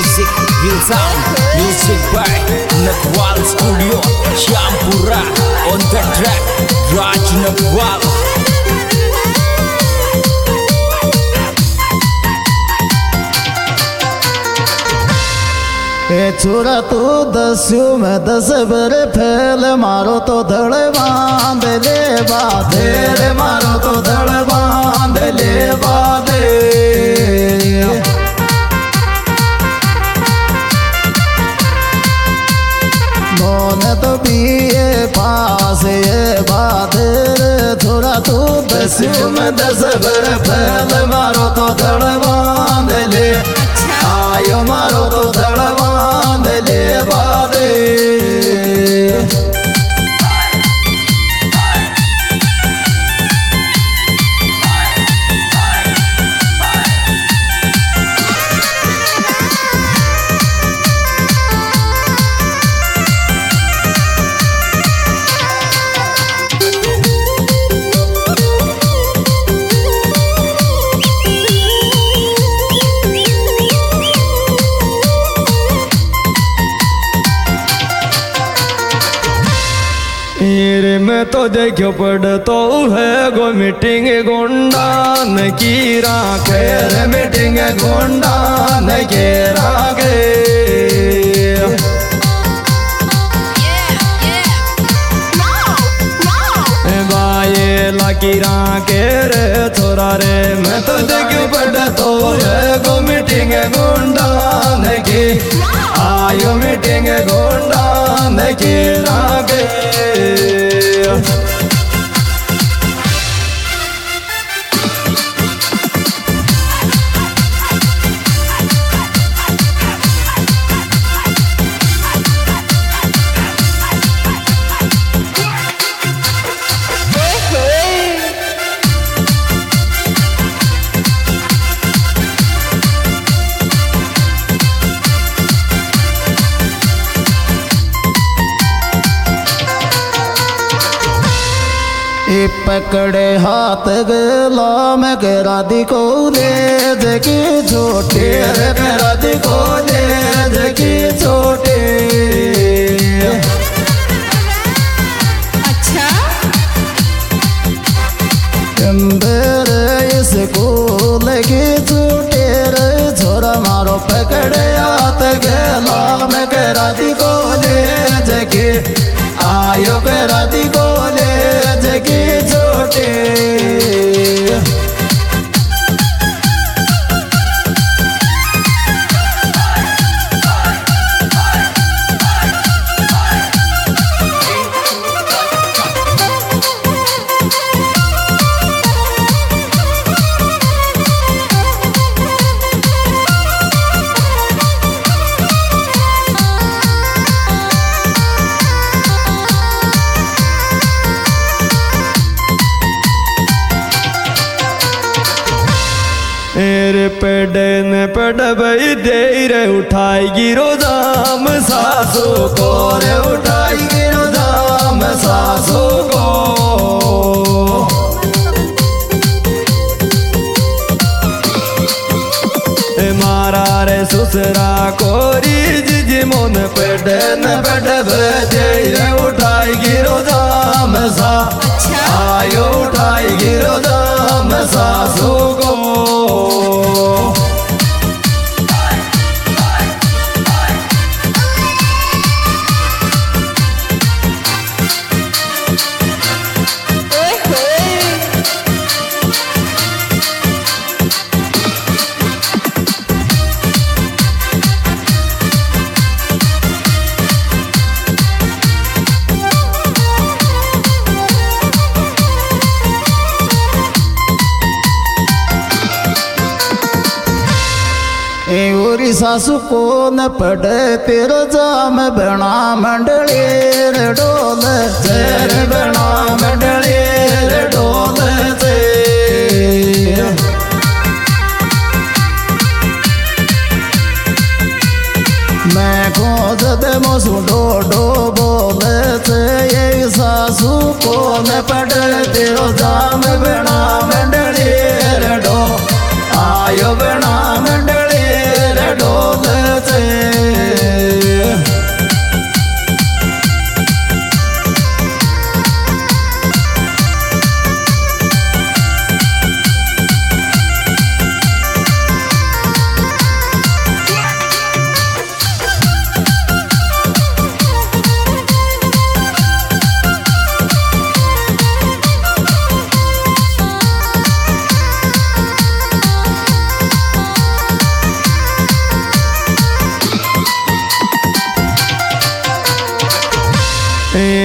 Music, real sound, music by Nakwal Studio, Syampura. On the track, Raj Nakwal. छोरा तू दस्यू में 10 बरे फैल मारो तो धड़ बांध ले बाधे रे मारो तो धड़ बांध ले बाधे मोन तो पिए पास ये बाधे रे छोरा तू दस्यू में 10 बरे फैल मारो तो धड़ बांध ले आयो मारो तो धड़ बांध ले बाधे मैं तो देखो पढ़तो है गो मीटिंग गोंडान की राखे रे मीटिंग गोंडान के राखे बाये लाकी राखे रे छोरा रे मैं तो देखो पढ़तो है गो मीटिंग गोंडान की आयो मीटिंग गोंडान के राखे पकड़े हाथ गला में राधी को ले जगी छोटे रे राधी को ले जगी छोटे अच्छा स्कूल की छोटे रे छोरा मारो पकड़े हाथ गला में राधी को ले जगी आयो राधी को ले जगी छोटे पड़ भाई देर उठाएगी रोजाम सासू को रे उठाएगी रोजाम सासू को मारा रे ससुरा कोरी जिजी मोन पड़ देर उठाएगी रोजाम सा आयो उठाएगी रोजाम सासू को सासू को न पड़े तेरो जाम बना मंडली रे डोल तेर बना मंडली रे डोल से मैं खोज दे मोसू डो डो बोले से ये सासू को न पड़े तेरो जाम बना मंडली रे डो आयो बना मंडली रे डोल से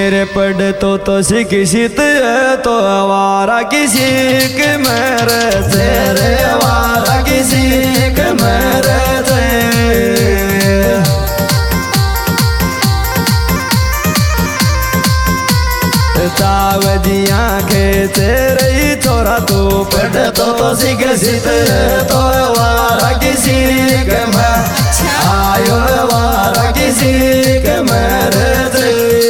रे पढ़ तो शिक्षित है तो आवारा किसी के मेरे से रे आवारा किसी के मेरे से चावजियाँ के तेरे छोरा तू पढ़ तो शिक्षित है तो आवारा किसी के मैं आयो आवारा किसी के मेरे से।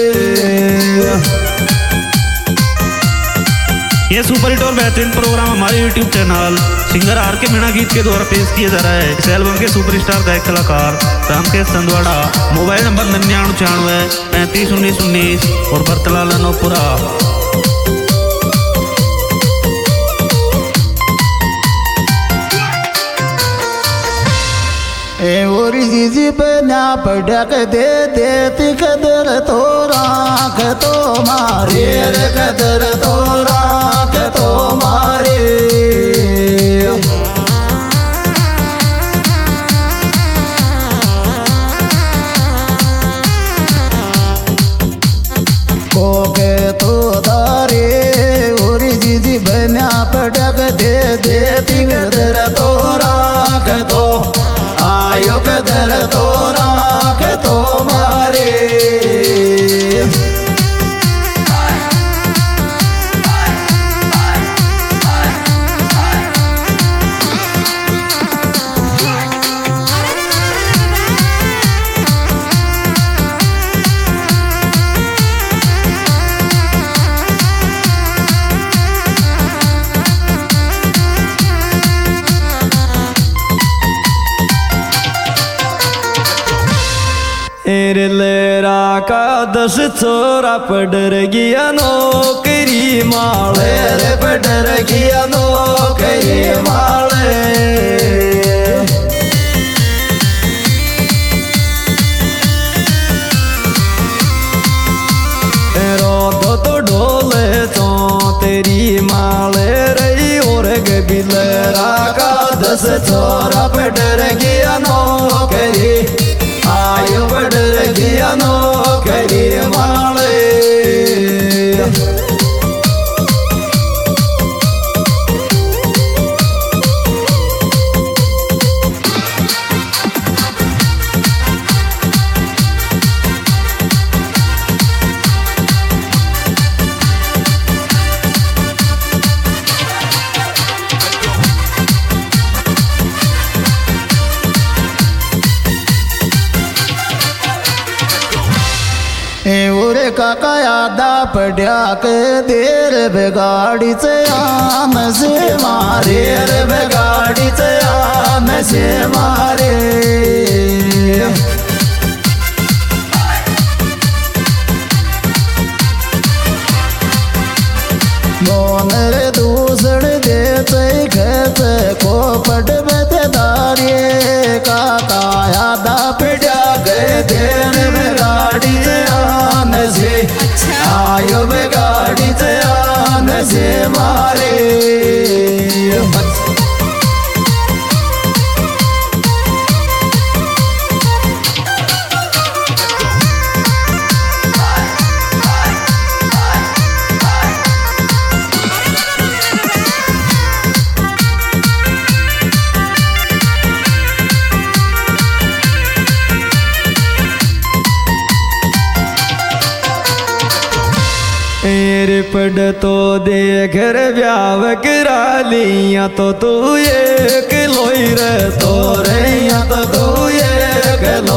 ये सुपर हिट और बेहतरीन प्रोग्राम हमारे यूट्यूब चैनल सिंगर आर के मीणा गीत के द्वारा पेश किया जा रहा है। इस एल्बम के सुपरस्टार गायक कलाकार रामकेश संधवाड़ा। मोबाइल नंबर 9996 35 19 19 और बरतलाल अनोपुरा। ओरी जीजी बना पड़क दे देती कदर तो राख तो मारे रे कदर तो राख तो मारे कोके तो दारे ओरी जीजी बना पड़क दे देती कदर तो राख तो आयो कदर तो राख तो मारे लेरा का 10 छोरा पढ़ गया नौकरी माले रे पढ़ गया नौकरी माले रोद तो ढोले तो तेरी माले रही और गबिलेरा का 10 छोरा पढ़ गया नौकरी आयो बढ़ गया नौकरी माले ओरे काका यादा पढ़िया के देर बेगाड़ी से आन से मारे रे बेगाड़ी से आन से मारे मोन रे दूसरे देते खेते को पढ़ बेदारी काका यादा पढ़िया के देर बेगाड़ी से आयो बेगाड़ी से आन से मारे पढ़ तो देख रे ब्याह करा लिया तो तू एक लोई रे तो रे या तो तू एक